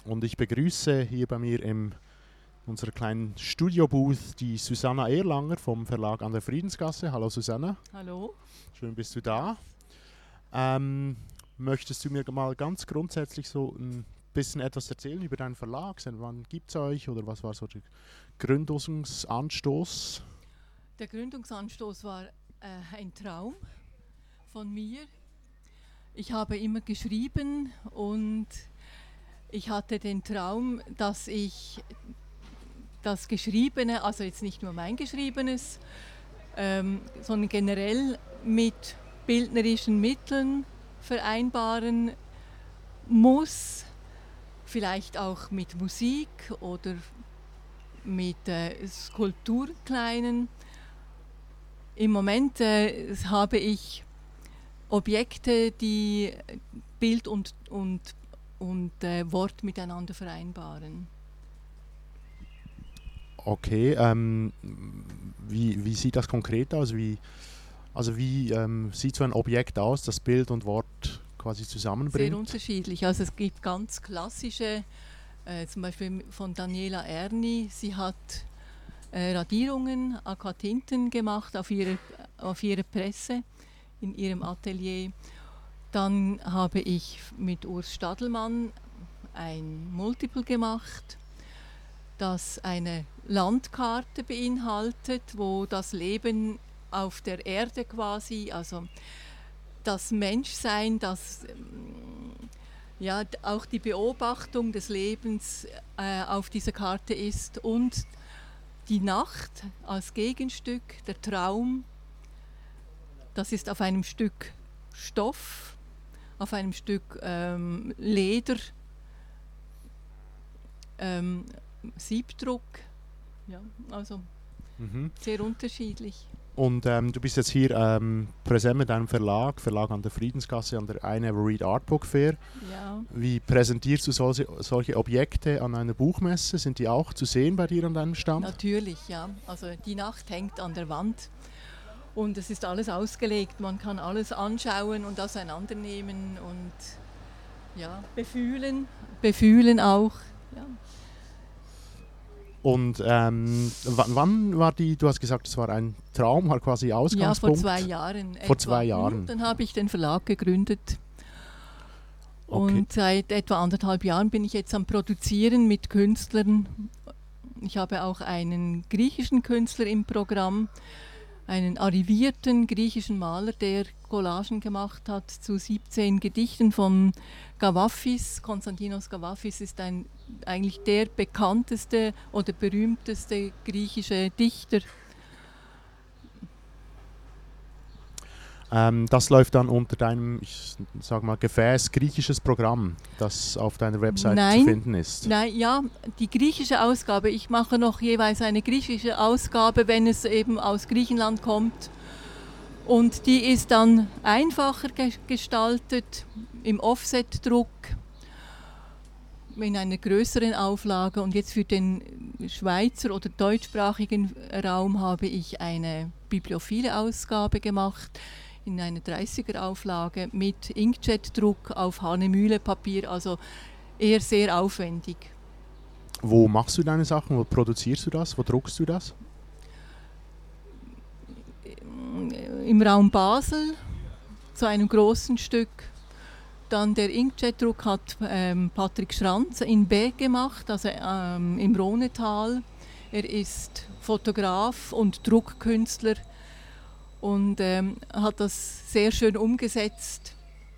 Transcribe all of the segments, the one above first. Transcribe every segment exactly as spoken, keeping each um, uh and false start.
und ich begrüße hier bei mir in unserer kleinen Studio-Booth die Susanna Erlanger vom Verlag an der Friedensgasse. Hallo Susanna. Hallo. Schön bist du da. Ähm, möchtest du mir mal ganz grundsätzlich so ein bisschen etwas erzählen über deinen Verlag? Seit wann gibt es euch oder was war so der Gründungsanstoß? Der Gründungsanstoß war äh, ein Traum von mir. Ich habe immer geschrieben und ich hatte den Traum, dass ich das Geschriebene, also jetzt nicht nur mein Geschriebenes, ähm, sondern generell mit bildnerischen Mitteln vereinbaren muss, vielleicht auch mit Musik oder mit äh, Skulpturkleinen. Im Moment äh, habe ich Objekte, die Bild und, und, und äh, Wort miteinander vereinbaren. Okay, ähm, wie, wie sieht das konkret aus? Wie, also wie ähm, sieht so ein Objekt aus, das Bild und Wort quasi zusammenbringt? Sehr unterschiedlich. Also es gibt ganz klassische, äh, zum Beispiel von Daniela Erni. Sie hat äh, Radierungen, Aquatinten gemacht auf ihrer, auf ihrer Presse in ihrem Atelier. Dann habe ich mit Urs Stadelmann ein Multiple gemacht, das eine Landkarte beinhaltet, wo das Leben auf der Erde quasi, also das Menschsein, das ja auch die Beobachtung des Lebens äh, auf dieser Karte ist und die Nacht als Gegenstück, der Traum. Das ist auf einem Stück Stoff, auf einem Stück ähm, Leder, ähm, Siebdruck, ja, also Mhm. sehr unterschiedlich. Und ähm, du bist jetzt hier ähm, präsent mit deinem Verlag, Verlag an der Friedensgasse, an der I Never Read Art Book Fair. Ja. Wie präsentierst du solche, solche Objekte an einer Buchmesse? Sind die auch zu sehen bei dir an deinem Stand? Natürlich, ja. Also die Nacht hängt an der Wand und es ist alles ausgelegt. Man kann alles anschauen und auseinandernehmen und ja, befühlen, befühlen auch. Ja. Und ähm, w- wann war die, du hast gesagt, es war ein Traum, halt quasi Ja, Ausgangspunkt? vor zwei Jahren. Vor etwa. zwei Jahren. Hm, Dann habe ich den Verlag gegründet. Okay. Und seit etwa anderthalb Jahren bin ich jetzt am Produzieren mit Künstlern. Ich habe auch einen griechischen Künstler im Programm, einen arrivierten griechischen Maler, der Collagen gemacht hat zu siebzehn Gedichten von Gavaffis. Konstantinos Gavaffis ist ein, eigentlich der bekannteste oder berühmteste griechische Dichter. Ähm, das läuft dann unter deinem, ich sag mal, Gefäß griechisches Programm, das auf deiner Website Nein, zu finden ist. Nein, ja, die griechische Ausgabe. Ich mache noch jeweils eine griechische Ausgabe, wenn es eben aus Griechenland kommt. Und die ist dann einfacher ge- gestaltet, im Offset-Druck, in einer größeren Auflage. Und jetzt für den Schweizer oder deutschsprachigen Raum habe ich eine bibliophile Ausgabe gemacht, in einer dreißiger Auflage mit Inkjet-Druck auf Hahnemühle-Papier, also eher sehr aufwendig. Wo machst du deine Sachen? Wo produzierst du das? Wo druckst du das? Im Raum Basel zu einem großen Stück. Dann der Inkjet-Druck hat ähm, Patrick Schranz in Berg gemacht, also ähm, im Rhonetal. Er ist Fotograf und Druckkünstler und ähm, hat das sehr schön umgesetzt.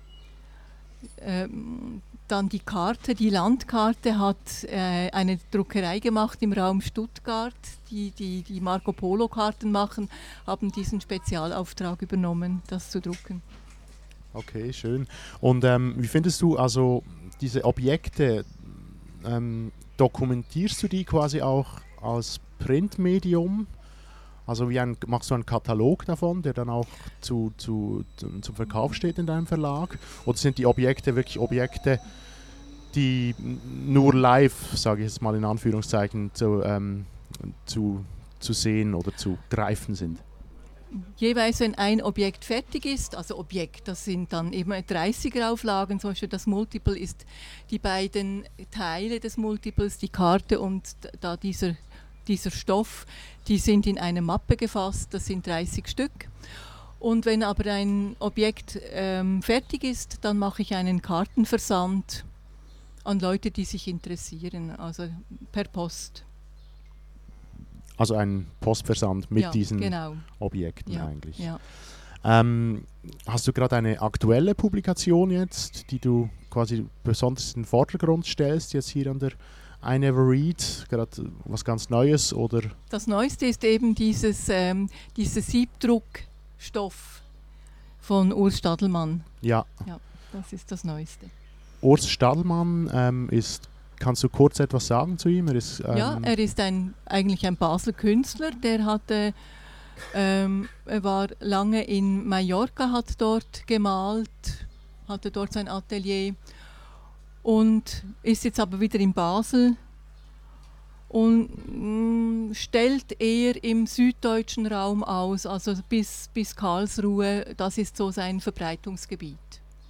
Ähm, dann die Karte, die Landkarte hat äh, eine Druckerei gemacht im Raum Stuttgart, die die, die Marco Polo-Karten machen, haben diesen Spezialauftrag übernommen, das zu drucken. Okay, schön. Und ähm, wie findest du also diese Objekte, ähm, dokumentierst du die quasi auch als Printmedium? Also wie ein, machst du einen Katalog davon, der dann auch zu, zu, zu, zum Verkauf steht in deinem Verlag? Oder sind die Objekte wirklich Objekte, die nur live, sage ich jetzt mal in Anführungszeichen, zu, ähm, zu, zu sehen oder zu greifen sind? jeweils, wenn ein Objekt fertig ist, also Objekt, das sind dann eben dreißiger-Auflagen, zum Beispiel das Multiple ist die beiden Teile des Multiples, die Karte und da dieser, dieser Stoff, die sind in eine Mappe gefasst, das sind dreißig Stück. Und wenn aber ein Objekt ähm, fertig ist, dann mache ich einen Kartenversand an Leute, die sich interessieren, also per Post. Also ein Postversand mit ja, diesen genau. Objekten ja, eigentlich. Ja. Ähm, hast du gerade eine aktuelle Publikation jetzt, die du quasi besonders in den Vordergrund stellst, jetzt hier an der I Never Read, gerade was ganz Neues oder? Das Neueste ist eben dieses, ähm, dieser Siebdruckstoff von Urs Stadelmann. Ja. Ja, das ist das Neueste. Urs Stadelmann ähm, ist, kannst du kurz etwas sagen zu ihm? Er ist, ähm ja, er ist ein, eigentlich ein Basler Künstler, der hatte, ähm, er war lange in Mallorca, hat dort gemalt, hatte dort sein Atelier und ist jetzt aber wieder in Basel und mh, stellt eher im süddeutschen Raum aus, also bis, bis Karlsruhe, das ist so sein Verbreitungsgebiet.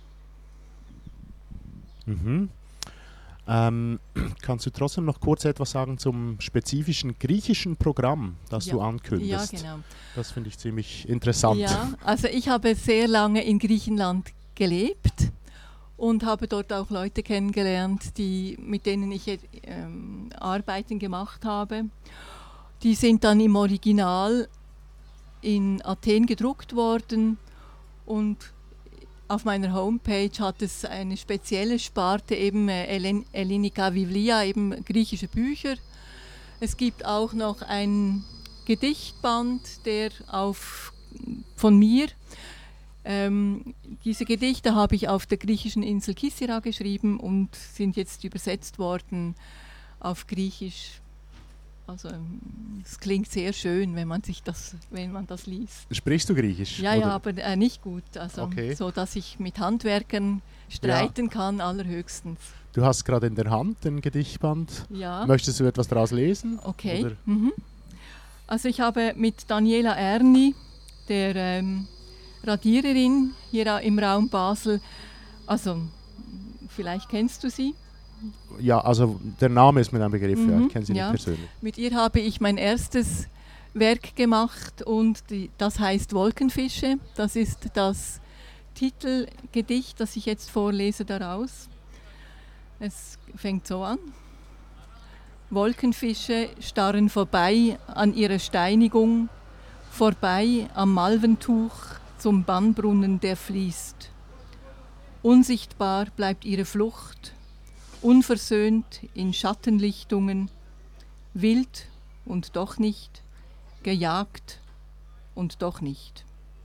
Mhm. Ähm, kannst du trotzdem noch kurz etwas sagen zum spezifischen griechischen Programm, das ja. du ankündigst? Ja, genau. Das finde ich ziemlich interessant. Ja, also ich habe sehr lange in Griechenland gelebt und habe dort auch Leute kennengelernt, die, mit denen ich ähm, Arbeiten gemacht habe. Die sind dann im Original in Athen gedruckt worden und auf meiner Homepage hat es eine spezielle Sparte, eben äh, Ellinika Vivlia, eben griechische Bücher. Es gibt auch noch ein Gedichtband, der auf, von mir, ähm, diese Gedichte habe ich auf der griechischen Insel Kisira geschrieben und sind jetzt übersetzt worden auf Griechisch. Also es klingt sehr schön, wenn man sich das, wenn man das liest. Sprichst du Griechisch? Ja, oder? ja, aber äh, nicht gut. Also okay. so, dass ich mit Handwerkern streiten ja. kann, allerhöchstens. Du hast gerade in der Hand den Gedichtband. Ja. Möchtest du etwas daraus lesen? Okay. Mhm. Also ich habe mit Daniela Erni, der ähm, Radiererin hier im Raum Basel, also vielleicht kennst du sie. Ja, also der Name ist mir ein Begriff, mhm, ja, ich kenne sie ja. nicht persönlich. Mit ihr habe ich mein erstes Werk gemacht und die, das heißt Wolkenfische. Das ist das Titelgedicht, das ich jetzt vorlese daraus. Es fängt so an. Wolkenfische starren vorbei an ihrer Steinigung, vorbei am Malventuch zum Bannbrunnen, der fließt. Unsichtbar bleibt ihre Flucht, unversöhnt in Schattenlichtungen, wild und doch nicht, gejagt und doch nicht.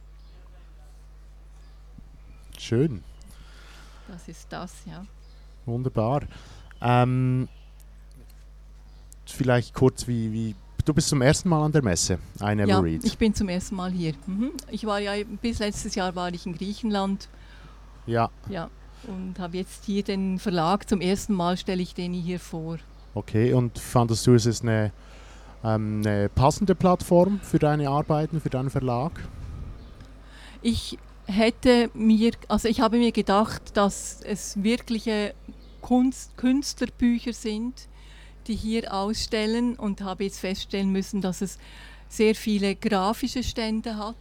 Schön. Das ist das, ja. Wunderbar. Ähm, vielleicht kurz, wie, wie du bist zum ersten Mal an der Messe, I Never ja, Read. Ich bin zum ersten Mal hier. Mhm. Ich war ja bis letztes Jahr war ich in Griechenland. Ja. Ja. Und habe jetzt hier den Verlag, zum ersten Mal stelle ich den hier vor. Okay, und fandest du, es ist eine, ähm, eine passende Plattform für deine Arbeiten, für deinen Verlag? Ich hätte mir, also ich habe mir gedacht, dass es wirkliche Kunst, Künstlerbücher sind, die hier ausstellen und habe jetzt feststellen müssen, dass es sehr viele grafische Stände hat.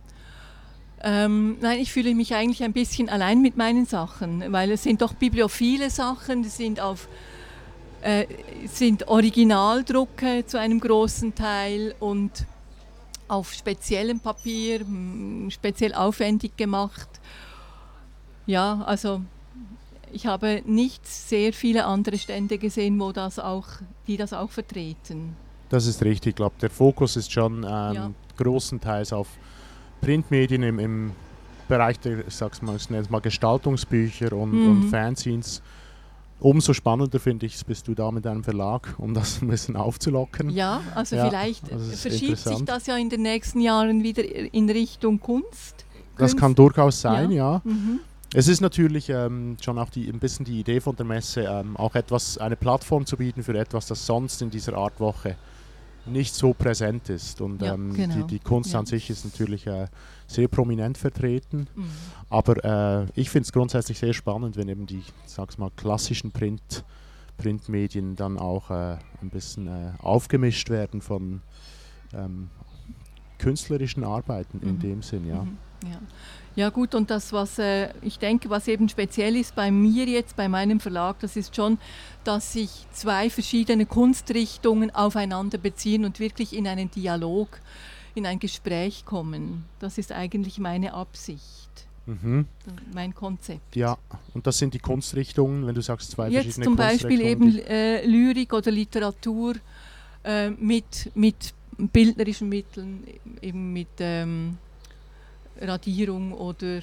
Ähm, nein, ich fühle mich eigentlich ein bisschen allein mit meinen Sachen, weil es sind doch bibliophile Sachen, die sind, auf, äh, sind Originaldrucke zu einem großen Teil und auf speziellem Papier, m, speziell aufwendig gemacht. Ja, also ich habe nicht sehr viele andere Stände gesehen, wo das auch, die das auch vertreten. Das ist richtig, ich glaube, der Fokus ist schon ähm, ja. großenteils auf Printmedien im, im Bereich der, ich sag's mal, ich nenne es mal Gestaltungsbücher und, mhm. und Fanzines. Umso spannender finde ich es, bist du da mit deinem Verlag, um das ein bisschen aufzulockern. Ja, also ja, vielleicht also verschiebt sich das ja in den nächsten Jahren wieder in Richtung Kunst. Das Kunst. kann durchaus sein, ja. ja. Mhm. Es ist natürlich ähm, schon auch die, ein bisschen die Idee von der Messe, ähm, auch etwas, eine Plattform zu bieten für etwas, das sonst in dieser Art Woche nicht so präsent ist. Und Ja, ähm, genau. die, die Kunst Ja. an sich ist natürlich äh, sehr prominent vertreten. Mhm. Aber äh, ich finde es grundsätzlich sehr spannend, wenn eben die, sag's mal, klassischen Print, Printmedien dann auch äh, ein bisschen äh, aufgemischt werden von ähm, künstlerischen Arbeiten in Mhm. dem Sinn, ja. Mhm. Ja. Ja gut, und das, was äh, ich denke, was eben speziell ist bei mir jetzt, bei meinem Verlag, das ist schon, dass sich zwei verschiedene Kunstrichtungen aufeinander beziehen und wirklich in einen Dialog, in ein Gespräch kommen. Das ist eigentlich meine Absicht, Mhm. mein Konzept. Ja, und das sind die Kunstrichtungen, wenn du sagst zwei Jetzt verschiedene zum Beispiel Kunstrichtungen. eben äh, Lyrik oder Literatur äh, mit, mit bildnerischen Mitteln, eben mit ähm, Radierung oder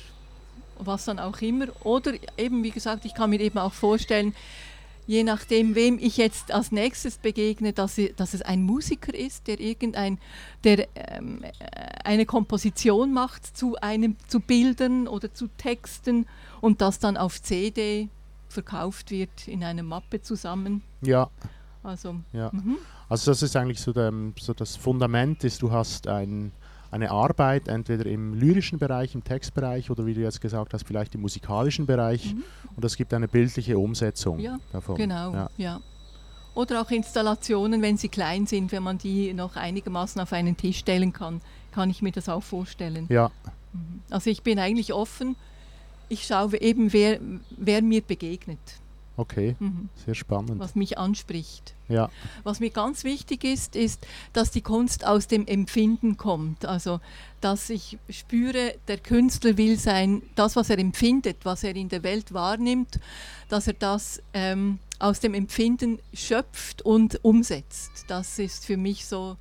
was dann auch immer. Oder eben, wie gesagt, ich kann mir eben auch vorstellen, je nachdem, wem ich jetzt als nächstes begegne, dass, ich, dass es ein Musiker ist, der irgendein, der ähm, eine Komposition macht zu einem, zu Bildern oder zu Texten und das dann auf C D verkauft wird in einer Mappe zusammen. Ja, Also, ja. mhm. Also das ist eigentlich so, der, so das Fundament ist, du hast ein, eine Arbeit, entweder im lyrischen Bereich, im Textbereich oder wie du jetzt gesagt hast, vielleicht im musikalischen Bereich Mhm. und es gibt eine bildliche Umsetzung Ja, davon. genau, Ja. ja. Oder auch Installationen, wenn sie klein sind, wenn man die noch einigermaßen auf einen Tisch stellen kann, kann ich mir das auch vorstellen. Ja, Mhm. Also ich bin eigentlich offen. Ich schaue eben, wer, wer mir begegnet, okay, mhm. sehr spannend. was mich anspricht. Ja, Was mir ganz wichtig ist, ist, dass die Kunst aus dem Empfinden kommt. Also, dass ich spüre, der Künstler will sein, das, was er empfindet, was er in der Welt wahrnimmt, dass er das ähm, aus dem Empfinden schöpft und umsetzt. Das ist für mich so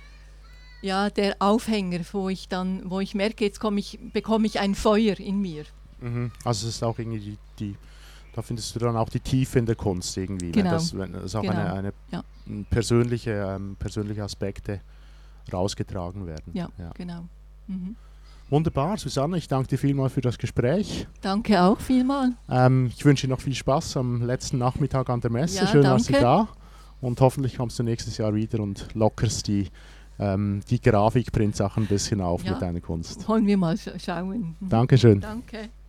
ja, der Aufhänger, wo ich dann, wo ich merke, jetzt komm ich, bekomme ich ein Feuer in mir. mhm. Also es ist auch irgendwie die, die, da findest du dann auch die Tiefe in der Kunst irgendwie, Genau. wenn das, wenn das auch Genau. eine, eine Ja. persönliche, ähm, persönliche Aspekte rausgetragen werden. Ja, genau. Mhm. Wunderbar, Susanne, ich danke dir vielmals für das Gespräch. Danke auch vielmals. Ähm, ich wünsche dir noch viel Spaß am letzten Nachmittag an der Messe. Ja, Schön, warst du danke. da. Und hoffentlich kommst du nächstes Jahr wieder und lockerst die, ähm, die Grafikprint-Sachen ein bisschen auf Ja. mit deiner Kunst. Wollen wir mal sch- schauen. Mhm. Dankeschön. Danke.